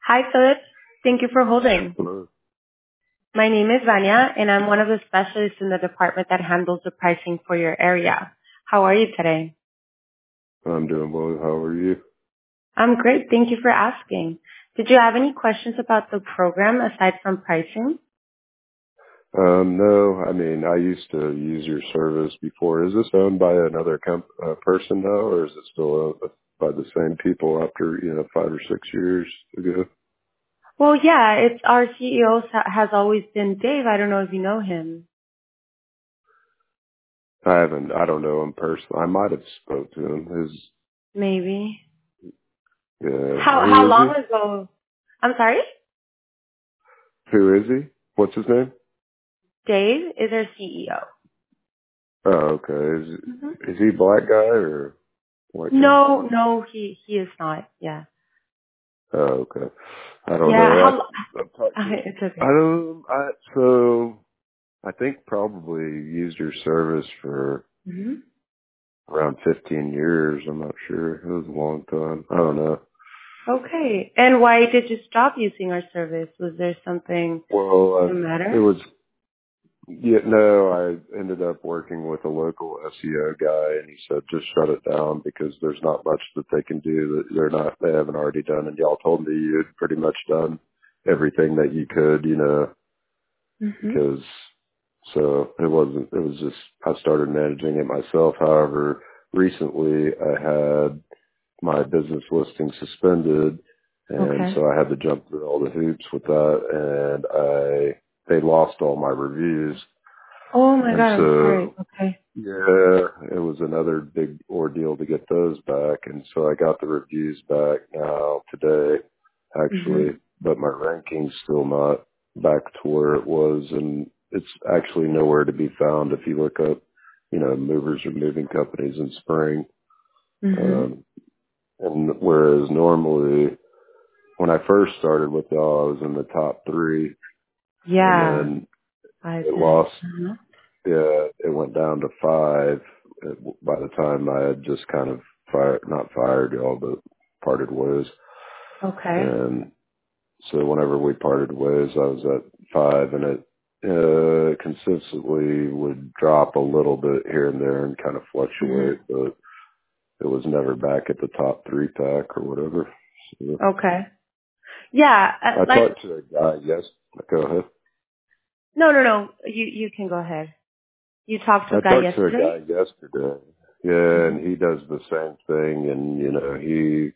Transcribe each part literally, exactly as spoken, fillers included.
Hi, Philip. Thank you for holding. Hello. My name is Vanya, and I'm one of the specialists in the department that handles the pricing for your area. How are you today? I'm doing well. How are you? I'm great. Thank you for asking. Did you have any questions about the program aside from pricing? Um, no, I mean, I used to use your service before. Is this owned by another comp- uh, person now, or is it still uh, by the same people after, you know, five or six years ago? Well, yeah, it's our C E O sa- has always been Dave. I don't know if you know him. I haven't, I don't know him personally. I might have spoke to him. His, Maybe. yeah, How how who is long he? ago? I'm sorry? Who is he? What's his name? Dave is our C E O. Oh, okay. Is, hmm is he black guy or white guy? No, no, he he is not. Yeah. Oh, okay. I don't Yeah, know. how I, I've talked to, it's I okay. don't, I, so, I think probably used your service for hmm around fifteen years. I'm not sure. It was a long time. I don't know. Okay. And why did you stop using our service? Was there something Well, the uh, it matter? was, yeah, no, I ended up working with a local S E O guy and he said, just shut it down because there's not much that they can do that they're not, they haven't already done. And y'all told me you'd pretty much done everything that you could, you know, hmm because so it wasn't, it was just, I started managing it myself. However, recently I had my business listing suspended and Okay. so I had to jump through all the hoops with that and I, they lost all my reviews. Oh my And God, I'm sorry. so, Okay. yeah, it was another big ordeal to get those back. And so I got the reviews back now today, hmm actually, but my ranking's still not back to where it was. And it's actually nowhere to be found if you look up, you know, movers or moving companies in spring. hmm Um, and whereas normally when I first started with y'all, I was in the top three and Yeah, then I've it been. lost. Uh-huh. Yeah, it went down to five uh, by the time I had just kind of fired, not fired y'all, but parted ways. Okay. And so whenever we parted ways, I was at five and it uh, consistently would drop a little bit here and there and kind of hmm fluctuate, but it was never back at the top three pack or whatever. So Okay. Yeah, uh, I like, talked to a guy, yes, go ahead. no, no, no. You, you can go ahead. You talked to I a guy talked to a yesterday? guy yesterday. Yeah, hmm and he does the same thing and you know, he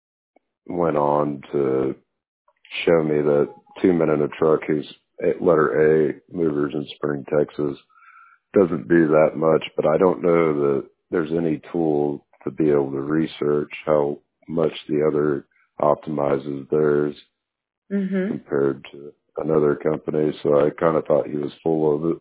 went on to show me that two men in a truck who's at letter A movers in Spring, Texas doesn't do that much, but I don't know that there's any tool to be able to research how much the other optimizes theirs hmm compared to another company. So I kind of thought he was full of it.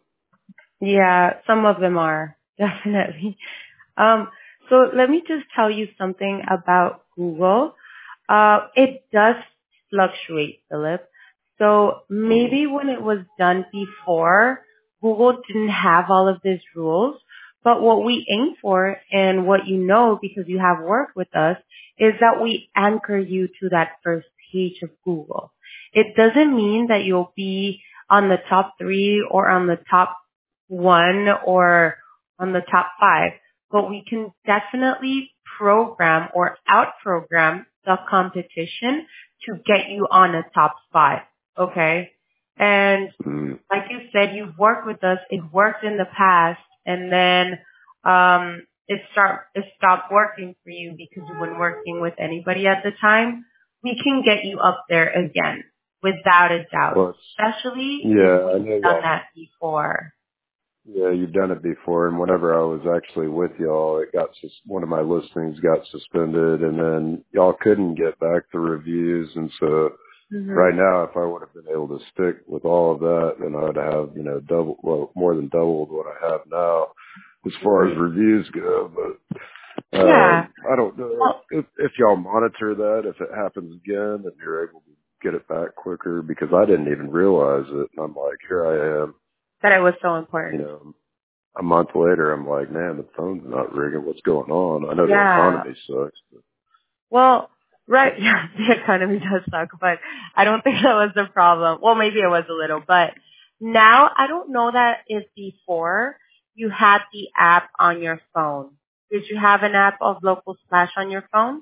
Yeah, some of them are. Definitely. Um, so let me just tell you something about Google. Uh, it does fluctuate, Philip. So Mm. maybe when it was done before, Google didn't have all of these rules. But what we aim for and what you know because you have worked with us is that we anchor you to that first page of Google. It doesn't mean that you'll be on the top three or on the top one or on the top five, but we can definitely program or out-program the competition to get you on a top five. Okay? And Mm. like you said, you've worked with us. It worked in the past, and then um, it start it stopped working for you because you weren't working with anybody at the time. We can get you up there again, without a doubt. Well, it's, Especially if yeah, I we've know done y'all. that before. Yeah, you've done it before, and whenever I was actually with y'all, it got sus- one of my listings got suspended, and then y'all couldn't get back the reviews, and so Mhm. right now, if I would have been able to stick with all of that, then I'd have you know double, well, more than doubled what I have now as far as Mhm. reviews go. But Yeah. um, I don't know Well, if if y'all monitor that, if it happens again, and you're able to get it back quicker, because I didn't even realize it, and I'm like, here I am, that it was so you important. know. A month later, I'm like, man, the phone's not ringing. What's going on? I know the Yeah. economy sucks. But Well, Right, yeah, the economy does suck, but I don't think that was the problem. Well, maybe it was a little, but now I don't know that if before you had the app on your phone. Did you have an app of Local Splash on your phone?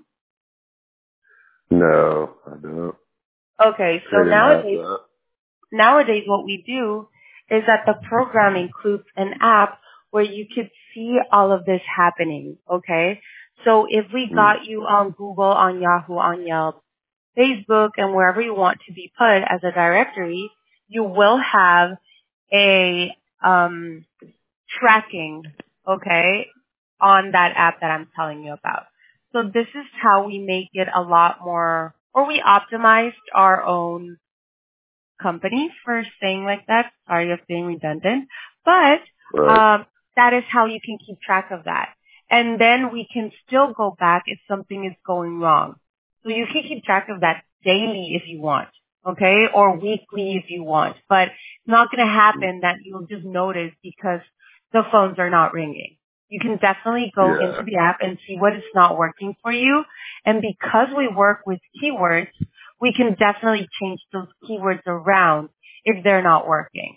No, I don't. Okay, I so didn't have nowadays, that. nowadays what we do is that the program includes an app where you could see all of this happening, okay? So if we Mm. got you on Google, on Yahoo, on Yelp, Facebook, and wherever you want to be put as a directory, you will have a um, tracking, okay, on that app that I'm telling you about. So this is how we make it a lot more, or we optimized our own company for saying like that. Sorry if being redundant, but Right. um, that is how you can keep track of that. And then we can still go back if something is going wrong. So you can keep track of that daily if you want, okay, or weekly if you want. But it's not going to happen that you'll just notice because the phones are not ringing. You can definitely go Yeah. into the app and see what is not working for you. And because we work with keywords, we can definitely change those keywords around if they're not working.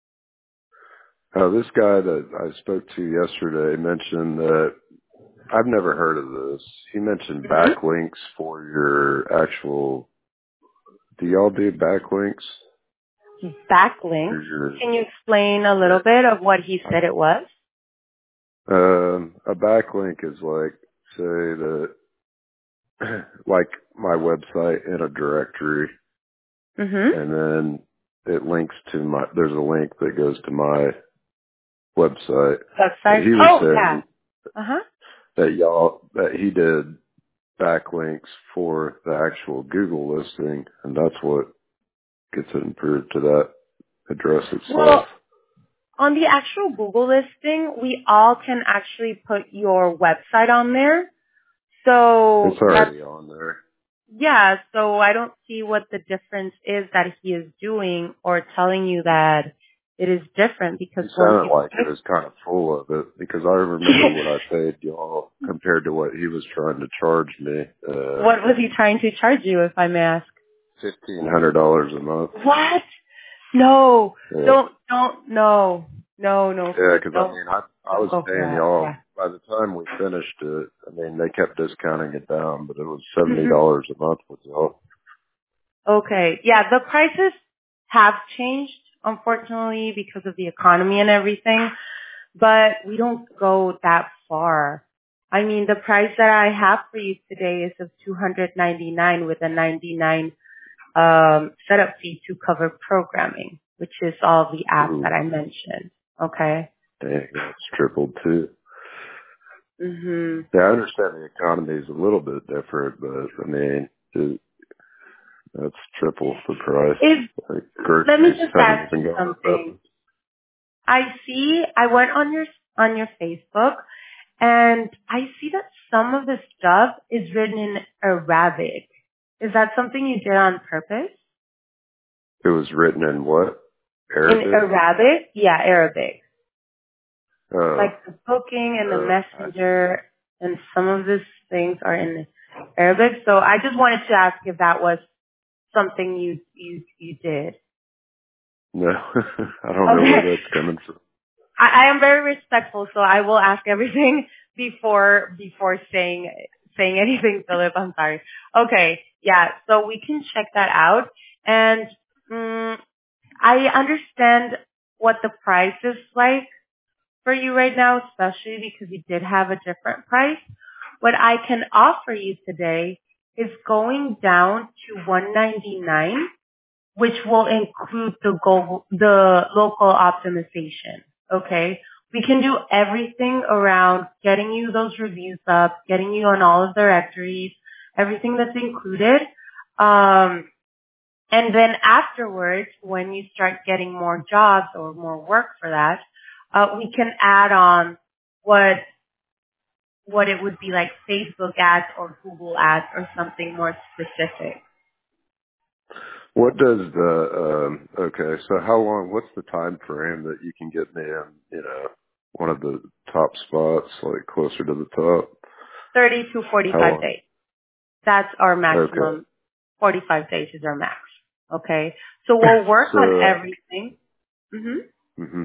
Uh, this guy that I spoke to yesterday mentioned that I've never heard of this. He mentioned Mm-hmm. backlinks for your actual. Do y'all do backlinks? Backlinks. For your Can you explain a little yeah. bit of what he said it was? Um, a backlink is like say that like my website in a directory, Mm-hmm. and then it links to my. There's a link that goes to my website. But Website? he was Oh, yeah. saying Uh-huh. that y'all that he did backlinks for the actual Google listing, and that's what gets it improved to that address itself. Well, on the actual Google listing, we all can actually put your website on there. It's So that's, already on there. yeah, so I don't see what the difference is that he is doing or telling you that it is different because He once sounded you like it click, was kind of full of it because I remember what I paid y'all compared to what he was trying to charge me. Uh, what was he trying to charge you, if I may ask? fifteen hundred dollars a month. What? No, Yeah, don't, don't, no, no, no, yeah. Because I don't, mean, I I don't was go for paying that. y'all Yeah. by the time we finished it. I mean, they kept discounting it down, but it was seventy hmm dollars a month with y'all. Okay. Yeah, the prices have changed, unfortunately, because of the economy and everything, but we don't go that far. I mean, the price that I have for you today is of two hundred ninety-nine with a ninety-nine um, setup fee to cover programming, which is all the apps Ooh, that I mentioned. Okay. dang, that's tripled too. Mhm. Yeah, I understand the economy is a little bit different, but I mean, it, that's triple the price. If Like let me groceries just haven't ask even you gone up that something. much. I see. I went on your on your Facebook, and I see that some of the stuff is written in Arabic. Is that something you did on purpose? It was written in what? In Arabic? Arabic? Yeah, Arabic. Oh, Like the booking and the uh, I, messenger, and some of these things are in Arabic. So I just wanted to ask if that was something you you you did. no, I don't know where Okay. that's coming from. I, I am very respectful, so I will ask everything before before saying saying anything, Philip. I'm sorry. Okay, yeah. So we can check that out, and um, I understand what the price is like for you right now, especially because you did have a different price. What I can offer you today is going down to one ninety-nine, which will include the go- the local optimization. Okay. We can do everything around getting you those reviews up, getting you on all of the directories, everything that's included. Um, and then afterwards, when you start getting more jobs or more work for that, uh, we can add on what what it would be like Facebook ads or Google ads or something more specific. What does the, um, okay, so how long, what's the time frame that you can get me in, you know, one of the top spots, like closer to the top? thirty to How forty-five long? days. That's our Okay. maximum. forty-five days is our max. Okay. So we'll work on So, everything. Mm-hmm. hmm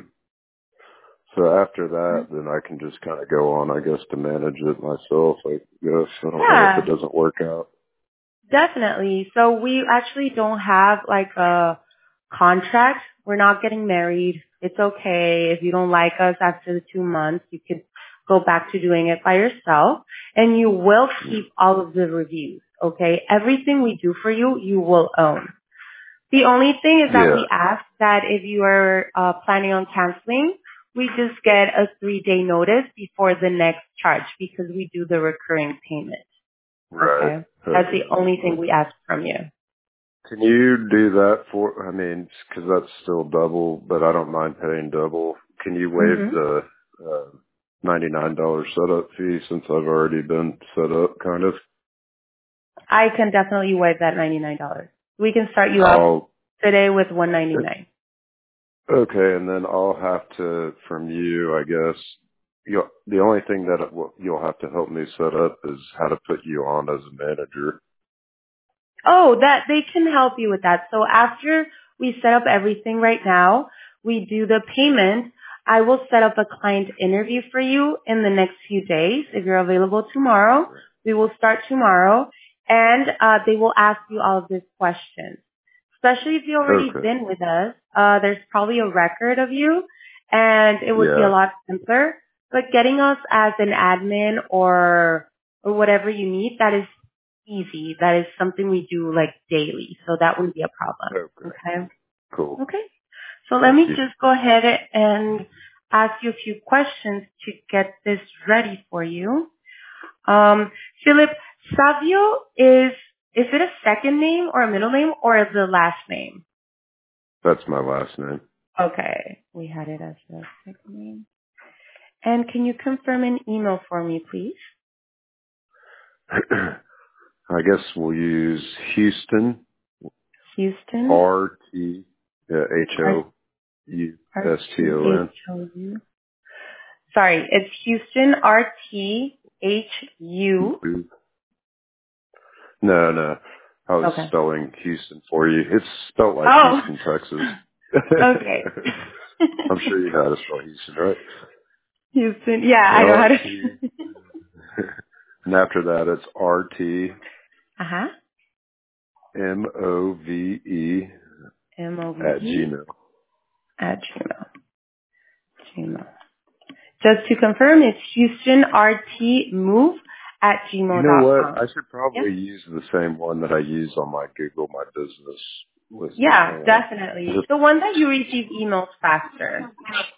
so after that, then I can just kind of go on, I guess, to manage it myself. I guess I don't know if Yeah. it doesn't work out. Definitely. So we actually don't have like a contract. We're not getting married. It's okay. If you don't like us after the two months, you can go back to doing it by yourself and you will keep all of the reviews. Okay. Everything we do for you, you will own. The only thing is that Yeah. we ask that if you are uh, planning on canceling, we just get a three day notice before the next charge because we do the recurring payment. Right. Okay. That's Okay. the only thing we ask from you. Can you do that for, I mean, because that's still double, but I don't mind paying double. Can you waive hmm the uh, ninety-nine dollars setup fee since I've already been set up, kind of? I can definitely waive that ninety-nine dollars. We can start you up I'll, today with one ninety-nine. okay, and then I'll have to, from you, I guess, you'll, the only thing that it, will- you'll have to help me set up is how to put you on as a manager. Oh, that they can help you with that. So after we set up everything right now, we do the payment. I will set up a client interview for you in the next few days. If you're available tomorrow, we will start tomorrow, and uh, they will ask you all of these questions. Especially if you've already Okay. been with us, uh, there's probably a record of you, and it would be a Yeah. lot simpler. But getting us as an admin or or whatever you need, that is easy. That is something we do like daily, so that wouldn't be a problem. Okay. Okay. Cool. Okay. So let Thank me you. just go ahead and ask you a few questions to get this ready for you. Um, Philip, Savio is is it a second name or a middle name or the last name? That's my last name. Okay, we had it as a second name. And can you confirm an email for me, please? I guess we'll use Houston, Houston, R T, uh, H R O U R S T T O H N. O U. Sorry, it's Houston, R T H U. No, no. I was Okay. spelling Houston for you. It's spelled like Oh, Houston, Texas. okay. I'm sure you know how to spell Houston, right? Houston, yeah, I know how R to. T. And after that, it's R T Uh-huh. M O V E M O V at E Gmail. at Gmail. Gmail. Just to confirm, it's Houston R T move at You gmail know dot what? com. I should Yeah? probably use the same one that I use on my Google My Business listing. Yeah, Hang on. definitely. The one that you receive emails faster.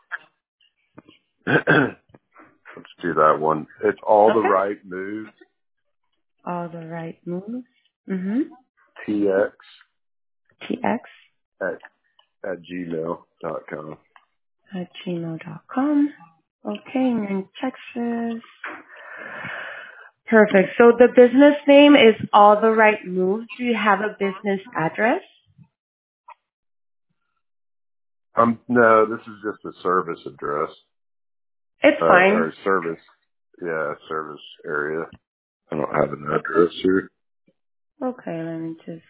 Let's do that one. It's all the Okay. right moves. All the right moves. Mm-hmm. T X T X at at gmail dot com. at gmail dot com. Okay, you're in Texas. Perfect. So the business name is All the Right Moves. Do you have a business address? Um, no, this is just a service address, It's uh, fine. or service, yeah, service area. I don't have an address here. Okay, let me just.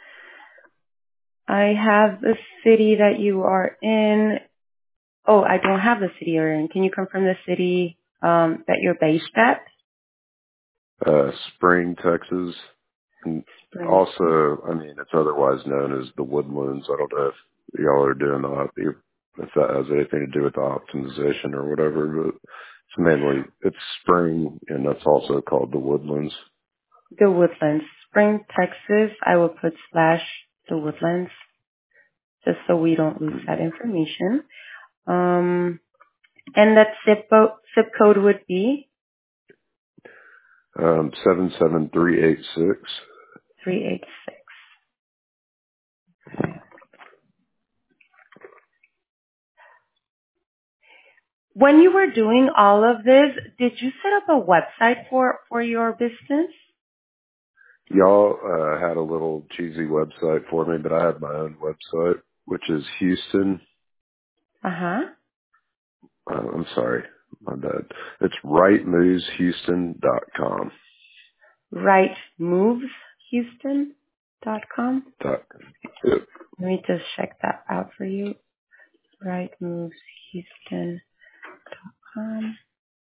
I have the city that you are in. Oh, I don't have the city you're in. Can you confirm the city um, that you're based at? Uh, Spring, Texas. And Spring. also, I mean, it's otherwise known as the Woodlands. I don't know if y'all are doing the, op- if that has anything to do with the optimization or whatever, but it's mainly, it's Spring, and that's also called the Woodlands. The Woodlands. Spring, Texas. I will put slash the Woodlands just so we don't lose that information. Um, and that zip, co- zip code would be Um, seven seven three eight six. three eight six. When you were doing all of this, did you set up a website for, for your business? Y'all uh, had a little cheesy website for me, but I have my own website, which is Houston. Uh-huh. Uh, I'm sorry, my bad. It's right moves houston dot com. right moves houston dot com. Dot. Yep. Let me just check that out for you. right moves houston dot com.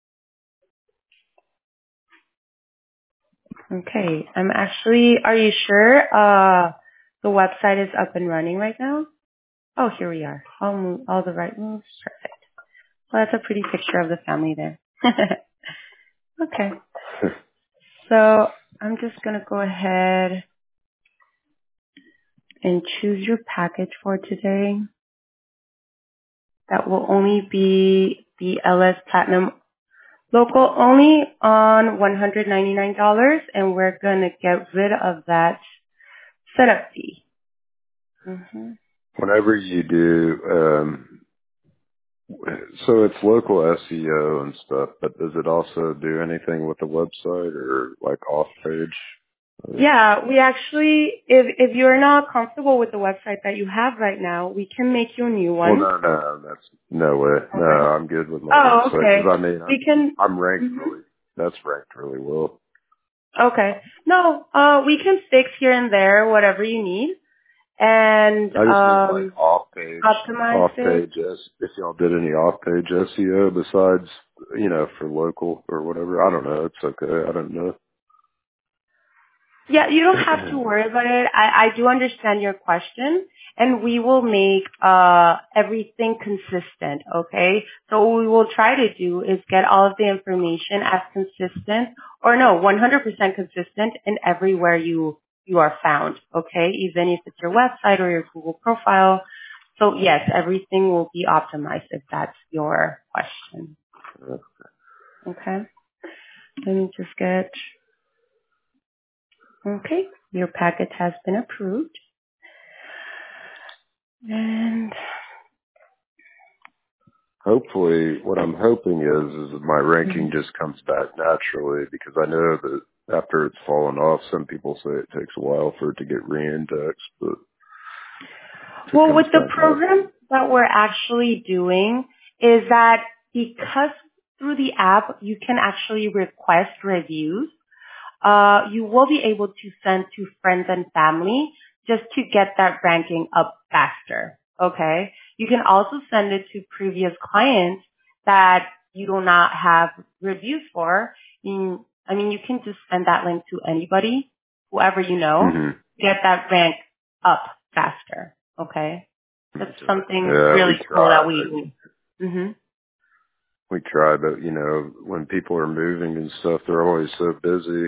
Okay, I'm actually, are you sure uh, the website is up and running right now? Oh, here we are. All, move, all the right moves. Perfect. Well, that's a pretty picture of the family there. Okay. So I'm just going to go ahead and choose your package for today. That will only be the L S Platinum Local only on one hundred ninety-nine dollars, and we're going to get rid of that setup fee. Mm-hmm. Whenever you do, um, so it's local S E O and stuff, but does it also do anything with the website or like off page? Yeah, we actually, if if you're not comfortable with the website that you have right now, we can make you a new one. Well, no, no, that's no way. Okay. No, I'm good with my Oh, website okay. because I mean, I'm, We can. I'm ranked Mm-hmm. really. That's ranked really well. Okay. No, uh, we can fix here and there whatever you need, and I just mean like um, off page, optimize off it. page. S If y'all did any off page S E O besides, you know, for local or whatever, I don't know. It's okay. I don't know. Yeah, you don't have to worry about it. I, I do understand your question, and we will make uh, everything consistent, okay? So what we will try to do is get all of the information as consistent, or no, one hundred percent consistent in everywhere you, you are found, okay? Even if it's your website or your Google profile. So yes, everything will be optimized if that's your question, okay? Let me just get... Okay, your packet has been approved. And Hopefully, what I'm hoping is, is my ranking mhm. just comes back naturally because I know that after it's fallen off, some people say it takes a while for it to get re-indexed, but if it Well, comes with the back program naturally. that we're actually doing is that because through the app you can actually request reviews, uh, you will be able to send to friends and family just to get that ranking up faster. Okay. You can also send it to previous clients that you do not have reviews for. In, I mean, you can just send that link to anybody, whoever you know, hmm get that rank up faster. Okay. That's Okay. something Yeah, we really cool try, that we but do. hmm we try, but you know, when people are moving and stuff, they're always so busy.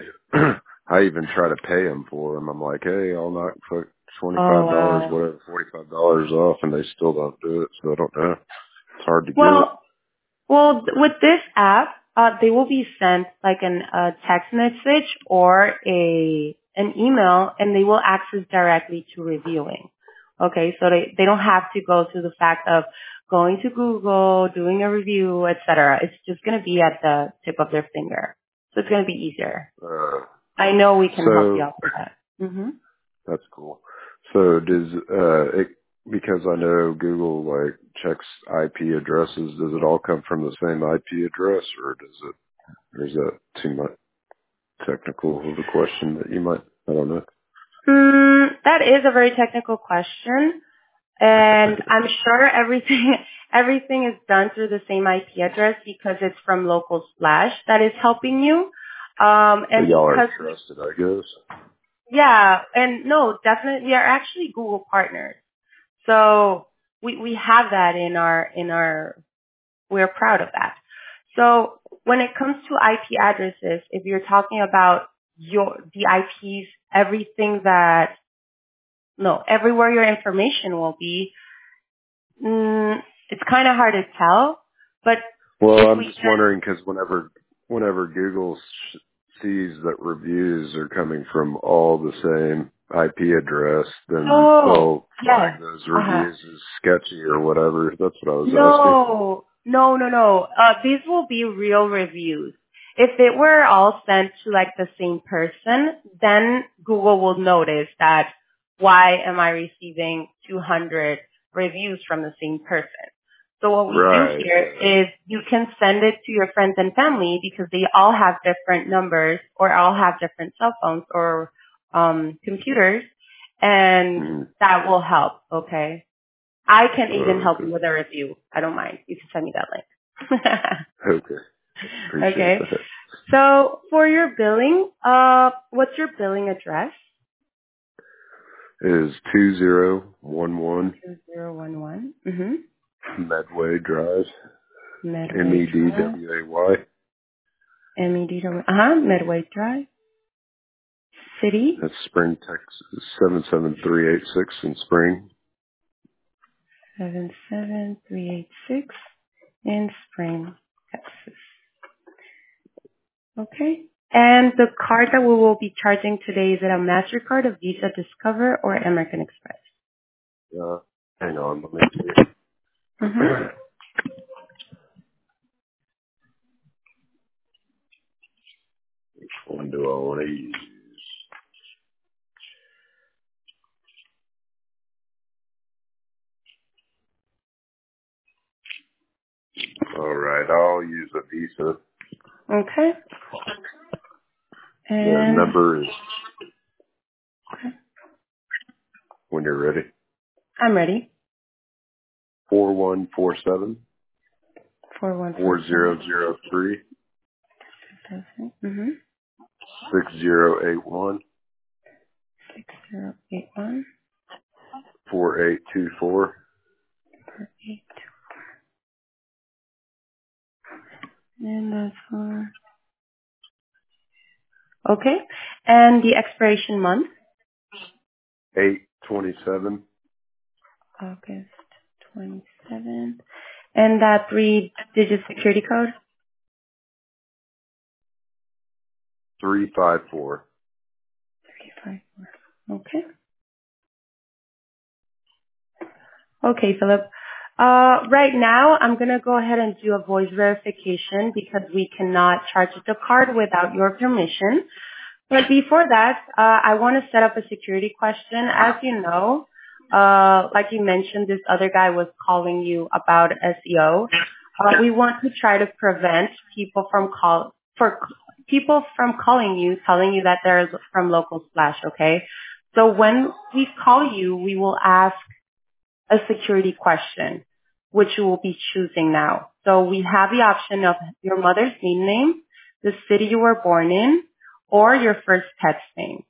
I even try to pay them for them. I'm like, hey, I'll knock fuck Oh, twenty-five dollars, wow. whatever, forty-five dollars off, and they still don't do it. So I don't know. It's hard to get. Well, Well, th- with this app, uh, they will be sent like an a text message or a an email, and they will access directly to reviewing. Okay, so they they don't have to go through the fact of going to Google, doing a review, et cetera. It's just going to be at the tip of their finger, so it's going to be easier. Uh, I know we can help you so out with that. hmm that's cool. So does uh it because I know Google like checks I P addresses, does it all come from the same I P address or does it or is that too much technical of a question that you might I don't know. Mm, that is a very technical question. And I'm sure everything everything is done through the same I P address because it's from local slash that is helping you. Um, But and y'all are because we, trusted, I guess. yeah, and no, definitely we are actually Google partners. So we we have that in our in our we're proud of that. So when it comes to I P addresses, if you're talking about your the I Ps, everything that no, everywhere your information will be, Mm, it's kind of hard to tell, but Well, if I'm we just can, wondering because whenever whenever Google sh- sees that reviews are coming from all the same I P address, then oh, they'll yes, flag those uh-huh. reviews as sketchy or whatever. That's what I was asking. No, no, no, no. Uh, these will be real reviews. If it were all sent to like the same person, then Google will notice that why am I receiving two hundred reviews from the same person? So what we Right. do here is you can send it to your friends and family because they all have different numbers or all have different cell phones or um, computers, and Mm. that will help, okay? I can even Oh, help okay. you with a review. I don't mind. You can send me that link. Okay. Appreciate Okay. that. So for your billing, uh, what's your billing address? It is two zero one one two zero one one. Mm-hmm. Medway Drive, M Medway E D Drive. W A Y. M E D W. Uh-huh. Medway Drive. City. That's Spring, Texas, seven seven three eight six in Spring. seven seven three eight six in Spring, Texas. Okay. And the card that we will be charging today, is it a MasterCard, a Visa, Discover, or American Express? Uh, hang on, let me see. Mm-hmm. Which one do I want to use? All right, I'll use a Visa. Okay. The And number is, when you're ready, I'm ready. four one four seven four one four four zero zero three seven. Mm-hmm. six zero eight one six zero eight one four eight two four. four eight. And that's for. Okay. And the expiration month? eight twenty-seven August twenty-seventh. And that three-digit security code? three five four. three five four. Okay. Okay, Philip. Uh, right now, I'm going to go ahead and do a voice verification because we cannot charge the card without your permission. But before that, uh, I want to set up a security question. As you know, uh, like you mentioned, this other guy was calling you about S E O. Uh, we want to try to prevent people from call for people from calling you, telling you that they're from Local Splash. Okay, so when we call you, we will ask a security question, which you will be choosing now. So we have the option of your mother's maiden name, the city you were born in, or your first pet's name.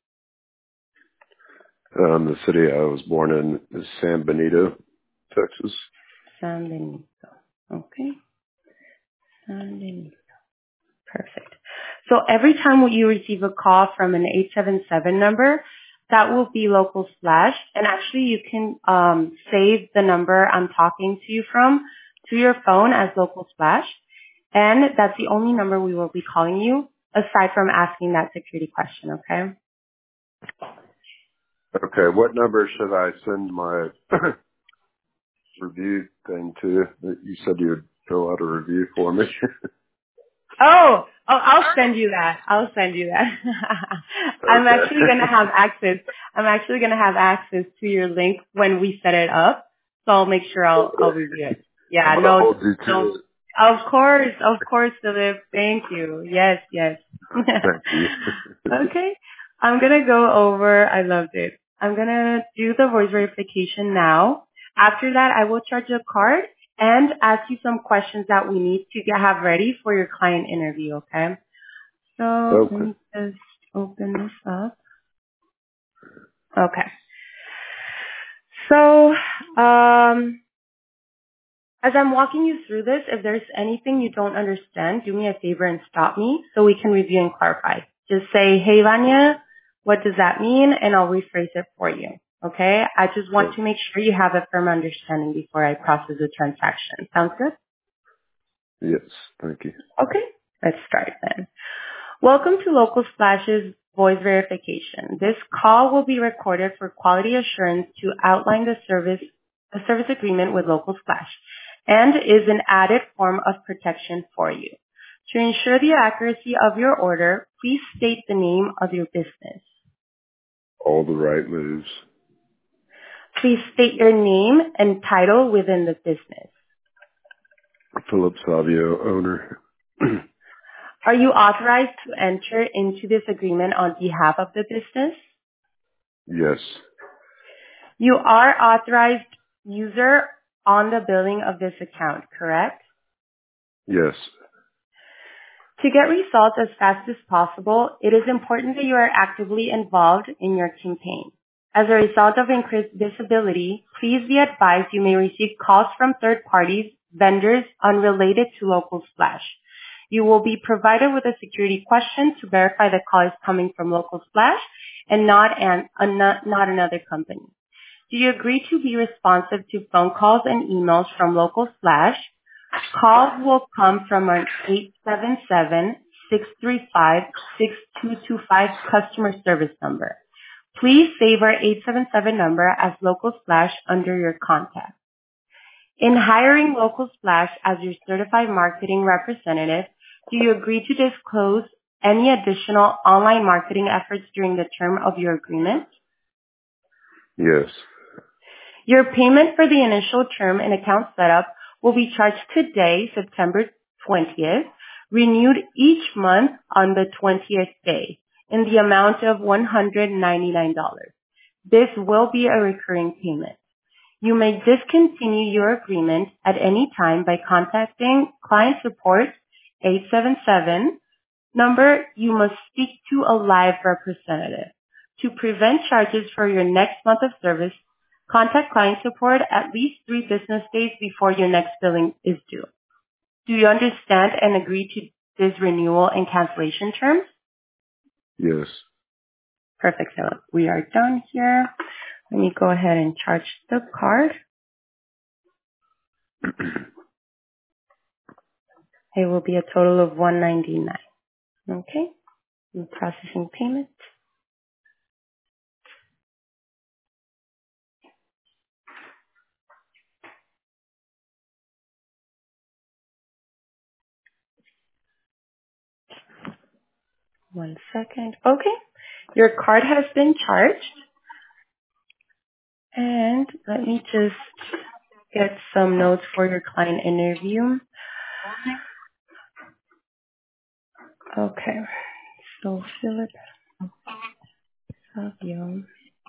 Um, the city I was born in is San Benito, Texas. San Benito. Okay. San Benito. Perfect. So every time you receive a call from an eight seven seven number, that will be Local Splash. And actually you can um, save the number I'm talking to you from to your phone as Local Splash. And that's the only number we will be calling you aside from asking that security question, okay? Okay, what number should I send my review thing to? You said you would fill out a review for me. Oh, oh, I'll send you that. I'll send you that. I'm actually going to Okay. have access. I'm actually going to have access to your link when we set it up. So I'll make sure I'll, I'll Okay. review it. I'm Yeah, gonna no, hold you to don't. it. Of course, of course, Philip. Thank you. Yes, yes. Thank you. Okay. I'm going to go over. I loved it. I'm going to do the voice verification now. After that, I will charge a card and ask you some questions that we need to get, have ready for your client interview, okay? So let Okay. me just open this up. Okay. So um, as I'm walking you through this, if there's anything you don't understand, do me a favor and stop me so we can review and clarify. Just say, hey, Vanya, what does that mean? And I'll rephrase it for you. Okay? I just want to make sure you have a firm understanding before I process the transaction. Sounds good? Yes, thank you. Okay. Let's start then. Welcome to Local Splash's voice verification. This call will be recorded for quality assurance to outline the service, the service agreement with Local Splash and is an added form of protection for you. To ensure the accuracy of your order, please state the name of your business. All the right moves. Please state your name and title within the business. Philip Savio, owner. Are you authorized to enter into this agreement on behalf of the business? Yes. You are authorized user on the billing of this account, correct? Yes. To get results as fast as possible, it is important that you are actively involved in your campaign. As a result of increased visibility, please be advised you may receive calls from third parties, vendors unrelated to Local Splash. You will be provided with a security question to verify the call is coming from Local Splash and not an, a, not not another company. Do you agree to be responsive to phone calls and emails from Local Splash? Calls will come from our eight seven seven, six three five, six two two five customer service number. Please save our eight seven seven number as Local Splash under your contact. In hiring Local Splash as your certified marketing representative, do you agree to disclose any additional online marketing efforts during the term of your agreement? Yes. Your payment for the initial term and account setup will be charged today, September twentieth, renewed each month on the twentieth day in the amount of one hundred ninety-nine dollars. This will be a recurring payment. You may discontinue your agreement at any time by contacting client support eight seven seven number. You must speak to a live representative. To prevent charges for your next month of service, contact client support at least three business days before your next billing is due. Do you understand and agree to this renewal and cancellation terms? Yes. Perfect. So we are done here. Let me go ahead and charge the card. It will be a total of one hundred ninety-nine dollars. Okay. I'm processing payment. One second. Okay. Your card has been charged. And let me just get some notes for your client interview. Okay. So Philip Savio.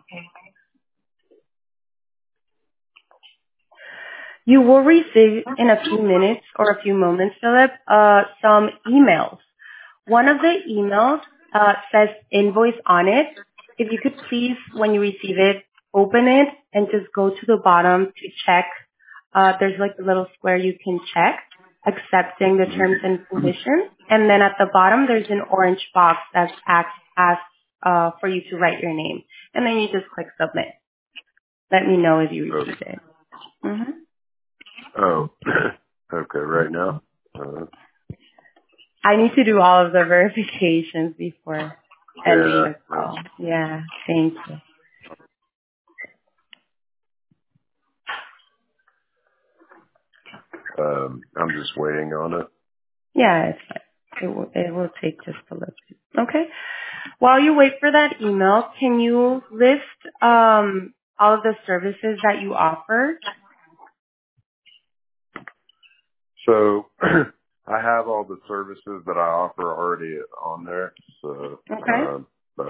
You will receive in a few minutes or a few moments, Philip, uh, some emails. One of the emails uh, says invoice on it. If you could please, when you receive it, open it and just go to the bottom to check. Uh, there's like a little square you can check, accepting the terms and conditions. And then at the bottom, there's an orange box that asks, asks uh, for you to write your name. And then you just click submit. Let me know if you received it. Mm-hmm. Oh. Okay, right now? Uh, I need to do all of the verifications before ending yeah. the call. Yeah, thank you. Um, I'm just waiting on it. Yeah, it's fine. It will, it will take just a little bit. Okay. While you wait for that email, can you list um, all of the services that you offer? So I have all the services that I offer already on there. So, Okay. um, but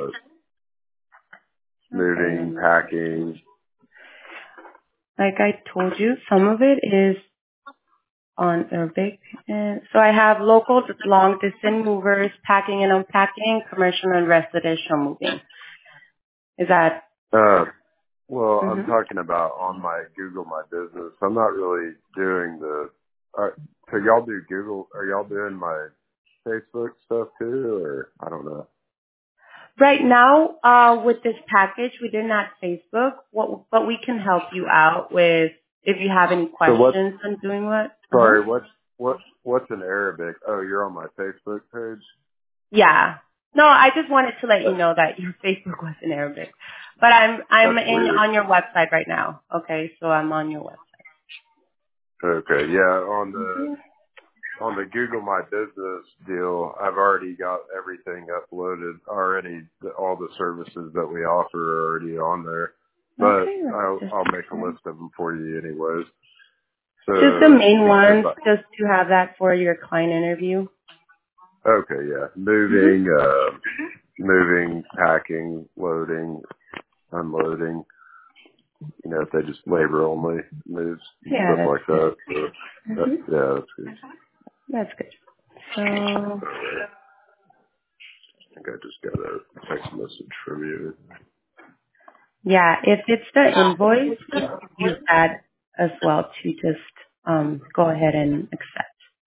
Okay. moving, packing. Like I told you, some of it is on Arabic. And so I have local long distance movers, packing and unpacking, commercial and residential moving. Is that? Uh, well, I'm Mm-hmm. talking about on my Google My Business. I'm not really doing the. Uh, so y'all do Google? Are y'all doing my Facebook stuff too, or I don't know? Right now, uh, with this package, we did not Facebook, what, but we can help you out with if you have any So what? questions on doing what. Uh-huh. Sorry, what's what? What's in Arabic? Oh, you're on my Facebook page. Yeah. No, I just wanted to let you That, know that your Facebook was in Arabic, but I'm I'm that's in weird. on your website right now. Okay, so I'm on your website. Okay, yeah, on the Mhm. on the Google My Business deal, I've already got everything uploaded already. All the services that we offer are already on there, but Okay, let me I'll, just I'll make a check. list of them for you anyways. So Just the main because ones, I, just to have that for your client interview. okay, yeah, moving, uh, moving, packing, loading, unloading. You know, if they just labor only moves and Yeah, stuff that's like good. that. So that, hmm yeah, that's good. That's good. So, I think I just got a text message from you. yeah, if it's the invoice, you can use that as well to just um, go ahead and accept.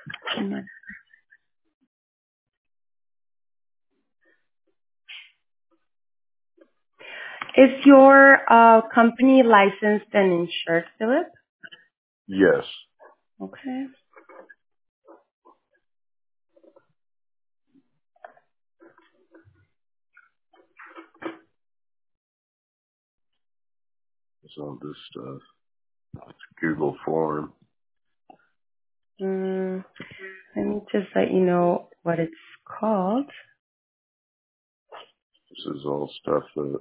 Is your uh, company licensed and insured, Philip? Yes. Okay. It's on this stuff. Google form. Mm, let me just let you know what it's called. This is all stuff that,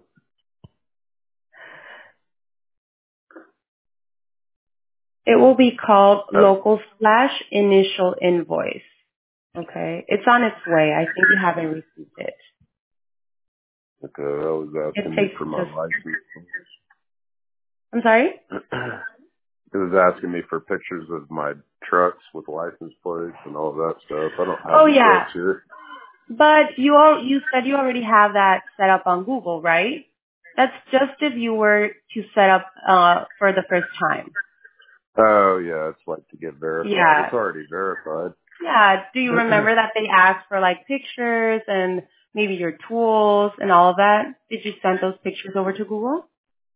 It will be called oh, local slash initial invoice. Okay. It's on its way. I think you haven't received it. okay, that was It asking me takes for my just, license. I'm sorry? It was asking me for pictures of my trucks with license plates and all that stuff. I don't have Oh the yeah. trucks here. But you all, you said you already have that set up on Google, right? That's just if you were to set up, uh, for the first time. Oh yeah, it's like to get verified. Yeah. It's already verified. Yeah. Do you remember that they asked for like pictures and maybe your tools and all of that? Did you send those pictures over to Google?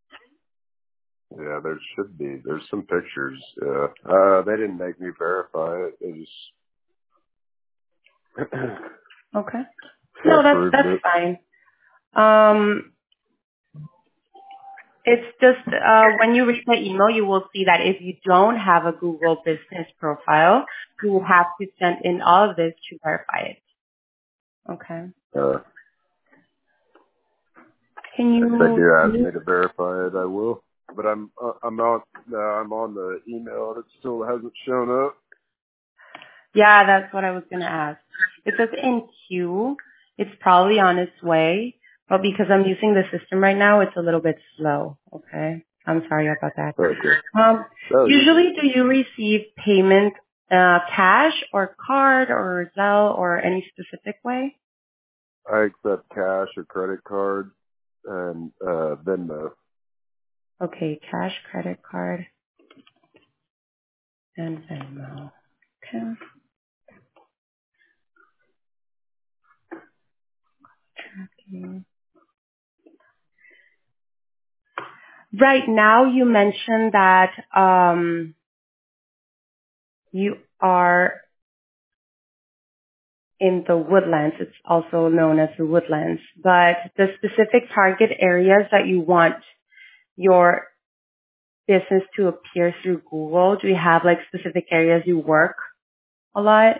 Yeah, there should be. There's some pictures. Yeah. Uh, they didn't make me verify it. They just Okay. they No, that's, approved that's it. fine. Um, it's just, uh, when you read the email, you will see that if you don't have a Google business profile, you will have to send in all of this to verify it. Okay. Uh, Can if they you, do can ask you me to verify it, I will. But I'm uh, I'm on uh, I'm on the email and it still hasn't shown up. yeah, that's what I was going to ask. It says in queue. It's probably on its way, but because I'm using the system right now, it's a little bit slow. Okay. I'm sorry about that. Okay. Um, Oh, you're good. usually do you receive payment, uh, cash or card or Zelle or any specific way? I accept cash or credit card and uh Venmo. Okay. Cash, credit card, and Venmo. Okay. Okay. Right now you mentioned that, um, you are in the Woodlands. It's also known as the Woodlands. But the specific target areas that you want your business to appear through Google, do you have like specific areas you work a lot?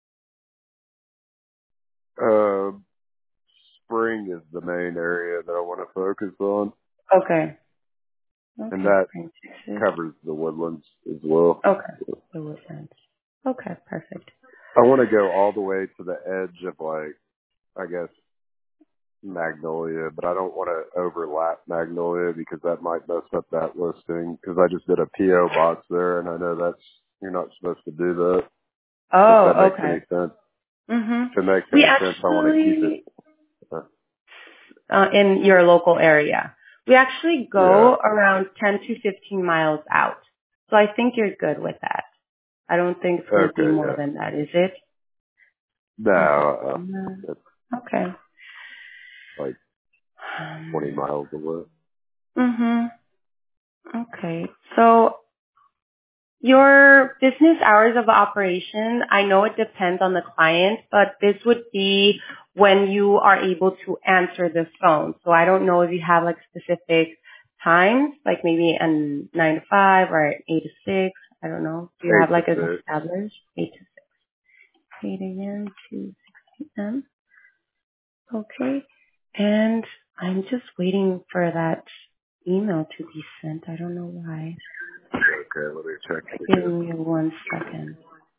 Uh, Spring is the main area that I want to focus on, Okay. and Okay, that Spring, Texas. covers the Woodlands as well. Okay. The Woodlands. Okay, perfect. I want to go all the way to the edge of like, I guess, Magnolia, but I don't want to overlap Magnolia because that might mess up that listing. Because I just did a P O box there, and I know that's you're not supposed to do that. If that Oh, makes any okay. sense. Mhm. If it makes We any sense, I want to keep it. actually Uh, uh, in your local area. We actually yeah. go around ten to fifteen miles out. So I think you're good with that. I don't think it's going to be Okay. more Yeah. than that, is it? No, uh, it's Okay. like twenty Um, miles away. mhm. Okay. So your business hours of operation, I know it depends on the client, but this would be when you are able to answer the phone. So I don't know if you have like specific times, like maybe a nine to five or eight to six. I don't know. Do you have Eight to like an six. established eight to six, eight a.m. to six p.m.? Okay. And I'm just waiting for that email to be sent. I don't know why. Okay, let me check it Give again. me one second.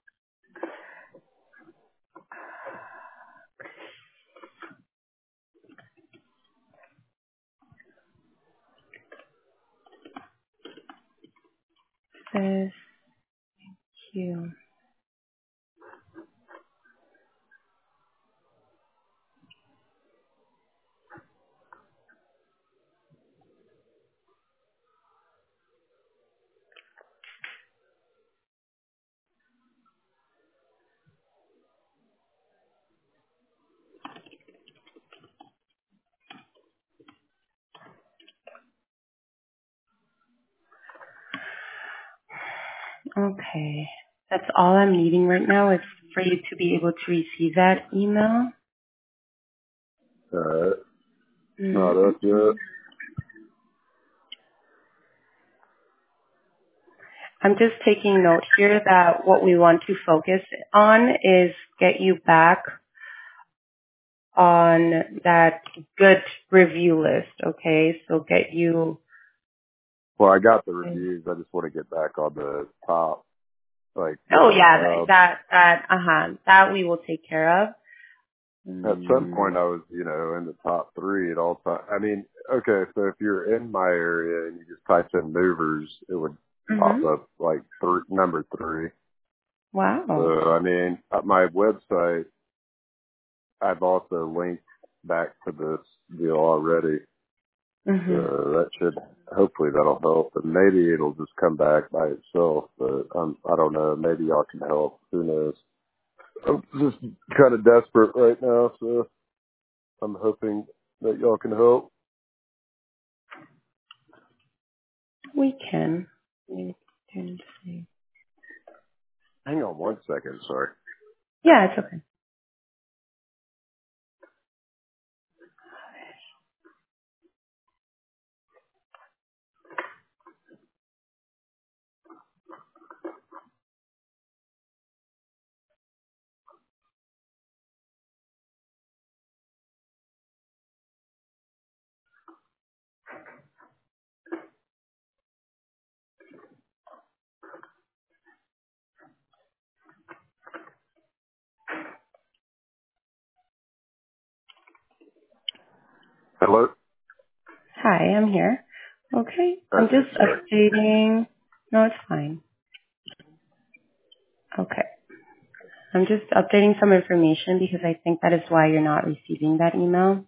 Says Q. Okay. That's all I'm needing right now is for you to be able to receive that email. Alright. Not Mm-hmm. up yet. I'm just taking note here that what we want to focus on is get you back on that good review list, okay? So get you... Well, I got the reviews. I just want to get back on the top, like Oh, the yeah, hub. that, that, uh-huh, that we will take care of. At some Mm, point, I was, you know, in the top three at all time. I mean, okay, so if you're in my area and you just type in movers, it would pop mm-hmm. up like th- number three. Wow. So, I mean, at my website, I've also linked back to this deal already. So Mm-hmm. that should, hopefully that'll help. And maybe it'll just come back by itself, but um, I don't know. Maybe y'all can help. Who knows? I'm just kind of desperate right now, so I'm hoping that y'all can help. We can. We can see. Hang on one second, sorry. Yeah, it's okay. Hello? Hi, I'm here. Okay. I'm Okay, just sorry. updating. No, it's fine. Okay. I'm just updating some information because I think that is why you're not receiving that email.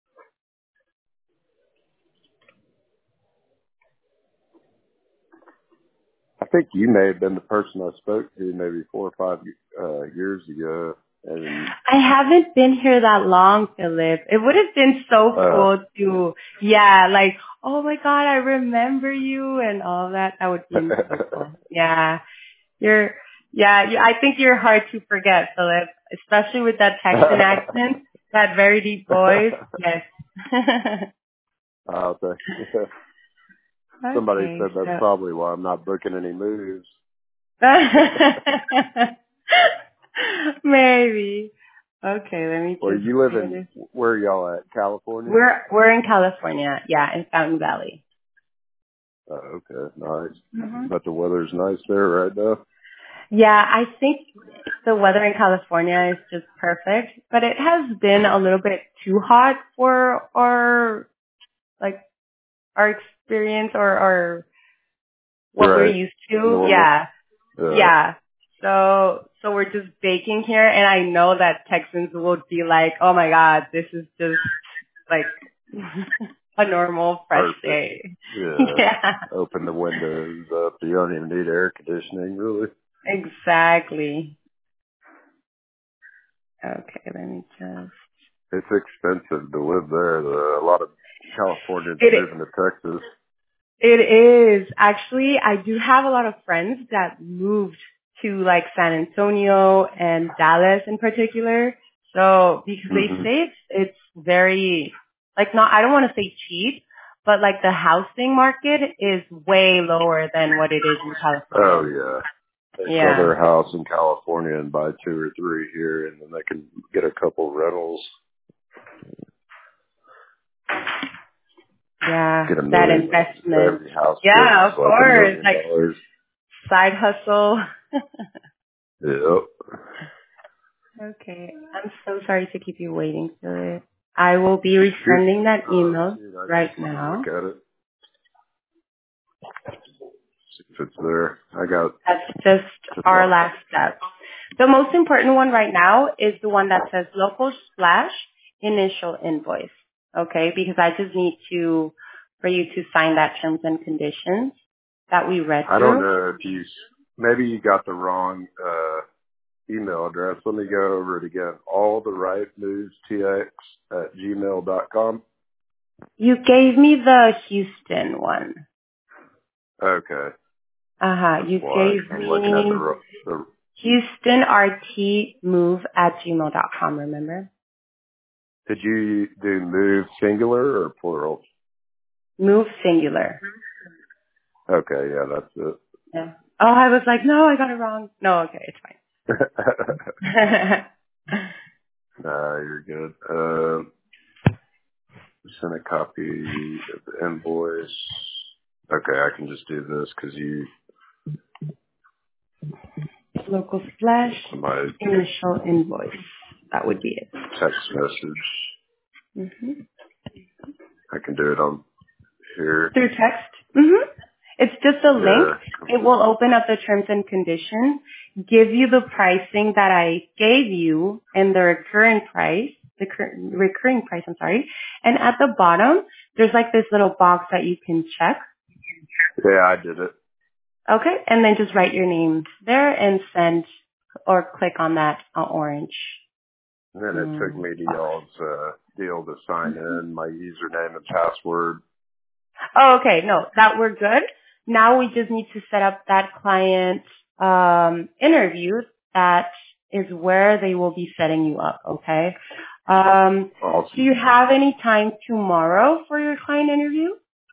I think you may have been the person I spoke to maybe four or five uh, years ago. And, I haven't been here that long, Philip. It would have been so uh, cool to, yeah, like, oh my God, I remember you and all that. That would have been so cool. Yeah. You're, yeah, you, I think you're hard to forget, Philip, especially with that Texan accent, that very deep voice. Yes. I'll thank you. Somebody Okay, said that's so. probably why I'm not booking any moves. Maybe. Okay, let me Well, just you live clear in, this. where are y'all at? California? We're we're in California, yeah, in Fountain Valley. Oh, okay, nice. hmm But the weather's nice there right now. Yeah, I think the weather in California is just perfect, but it has been a little bit too hot for our like our experience or our what we're Right. used to. Normal. Yeah, Yeah. yeah. So so we're just baking here, and I know that Texans would be like, "Oh my God, this is just like a normal fresh Perfect. day." Yeah. Yeah, Open the windows up. You don't even need air conditioning, really. exactly. Okay, let me just. It's expensive to live there. The, a lot of Californians are It moving to Texas. it is actually. I do have a lot of friends that moved to like San Antonio and Dallas in particular. So because they hmm say it's it's very like not. I don't want to say cheap, but like the housing market is way lower than what it is in Oh, California. yeah. They sell Yeah. their house in California and buy two or three here, and then they can get a couple rentals, Yeah, get a that million. investment. Every house there Yeah, is of like a course. million Like dollars. side hustle. Yep. Okay. I'm so sorry to keep you waiting for it. I will be resending that Uh, email dude, I right just want to now. look at it. See if it's there. I got That's just just our one. last step. The most important one right now is the one that says local splash initial invoice. Okay, because I just need to, for you to sign that terms and conditions that we read I don't through. know if you, maybe you got the wrong uh, email address. Let me go over it again. All the right moves tx at gmail dot com. You gave me the Houston one. Okay. Uh-huh. That's You why gave I'm looking at the, me ro- the Houston R T move at gmail dot com, remember? did you do move singular or plural? Move singular. Okay, yeah, that's it. Yeah. Oh, I was like, no, I got it wrong. No, okay, it's fine. Nah, you're good. Um, send a copy of the invoice. Okay, I can just do this because you, Local slash somebody initial invoice. That would be it. text message. hmm I can do it on here. Through text. hmm It's just a link. Yeah. It will open up the terms and conditions, give you the pricing that I gave you and the recurring price, the cur- recurring price, I'm sorry. And at the bottom, there's like this little box that you can check. Yeah, I did it. Okay. And then just write your name there and send or click on that uh, orange And then it took mm, me to box. y'all's uh, deal to sign in my username and password. Oh, okay. No, that we're good. Now we just need to set up that client um, interview. That is where they will be setting you up. Okay. Um, do Awesome. you have any time tomorrow for your client interview?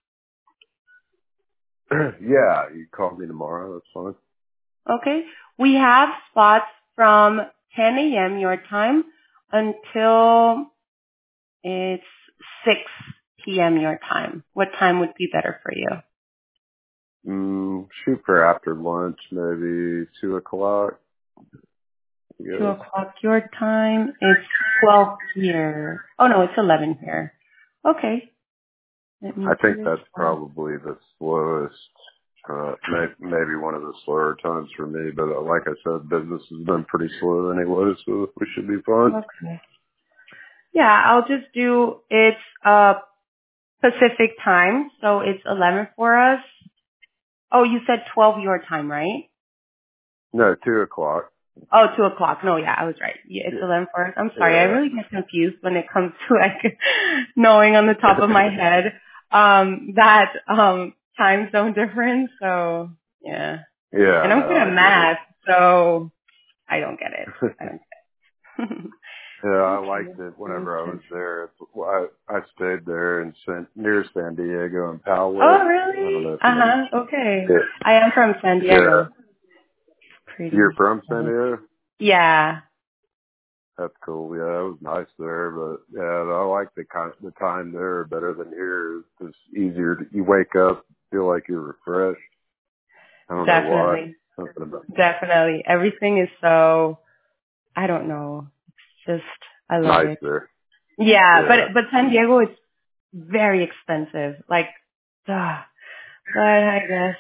Yeah, you call me tomorrow. That's fine. Okay. We have spots from ten a.m. your time until it's six p.m. your time. What time would be better for you? Mm, shoot for after lunch, maybe two o'clock. Two Yes. o'clock your time. It's twelve here. Oh no, it's eleven here. Okay. Let me I do think this that's one. probably the slowest, uh, may, maybe one of the slower times for me, but uh, like I said, business has been pretty slow anyway, so we should be fine. Okay. Yeah, I'll just do it's uh Pacific time, so it's eleven for us. Oh, you said twelve your time, right? No, two o'clock. Oh, two o'clock. No, yeah, I was right. Yeah, it's Yeah. eleven for us. I'm sorry, I Yeah. really get confused when it comes to like knowing on the top of my head um that um time zone difference. So yeah. Yeah, And I'm good no, at I get it. math, so I don't get it. I don't get it. Yeah, I liked Okay. it Let me whenever I was just- there. It's- well, I, I stayed there in San, near San Diego and Oh, Poway. I don't really? know if you know. Uh-huh. Okay. Yeah. I am from San Yeah. Diego. You're Pretty. from San Diego? Yeah, That's cool. Yeah, it was nice there, but yeah, I like the kind the time there better than here. It's just easier. To, you wake up, feel like you're refreshed. I don't know why. definitely. Something about Definitely. Everything is so, I don't know. It's just, I love nice it. there. Yeah, but, Yeah. but San Diego is very expensive. Like, duh. But I guess,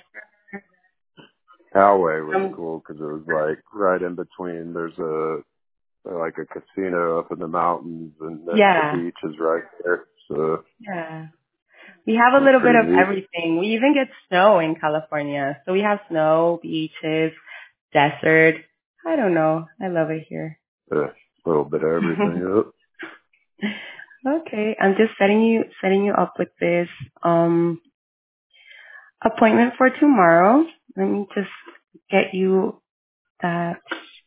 Poway was um, cool because it was like right in between. There's a like a casino up in the mountains, and then the yeah, beach is right there. So yeah. We have a it's little bit pretty of neat. everything. We even get snow in California. So we have snow, beaches, desert. I don't know. I love it here. A little bit of everything. Yep. Okay, I'm just setting you setting you up with this um appointment for tomorrow. Let me just get you that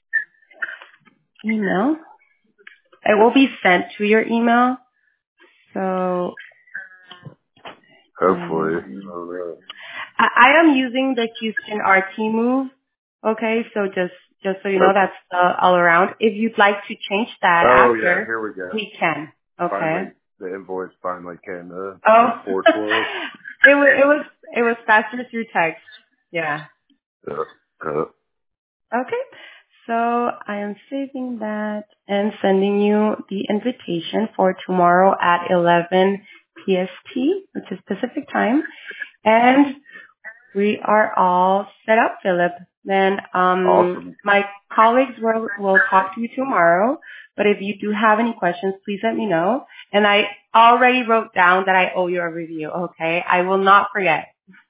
email. It will be sent to your email. So Hopefully. I um, don't know. I, I am using the Houston R T move. Okay, so just just so you know, Okay. that's uh, all around. If you'd like to change that Oh yeah, after, here we go. we can. Okay. Finally, the invoice finally came in Oh, at four twelve. it was it was it was faster through text. Yeah. Uh, uh, Okay. So I am saving that and sending you the invitation for tomorrow at eleven P S T, which is Pacific time. And we are all set up, Philip. Then um, awesome. my colleagues will, will talk to you tomorrow. But if you do have any questions, please let me know. And I already wrote down that I owe you a review, okay? I will not forget.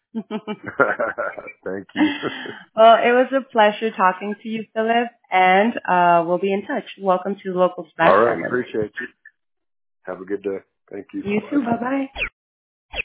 Thank you. Well, it was a pleasure talking to you, Philip, and uh, we'll be in touch. Welcome to the Local Smash All right. family. Appreciate you. Have a good day. Thank you. You too. Bye-bye.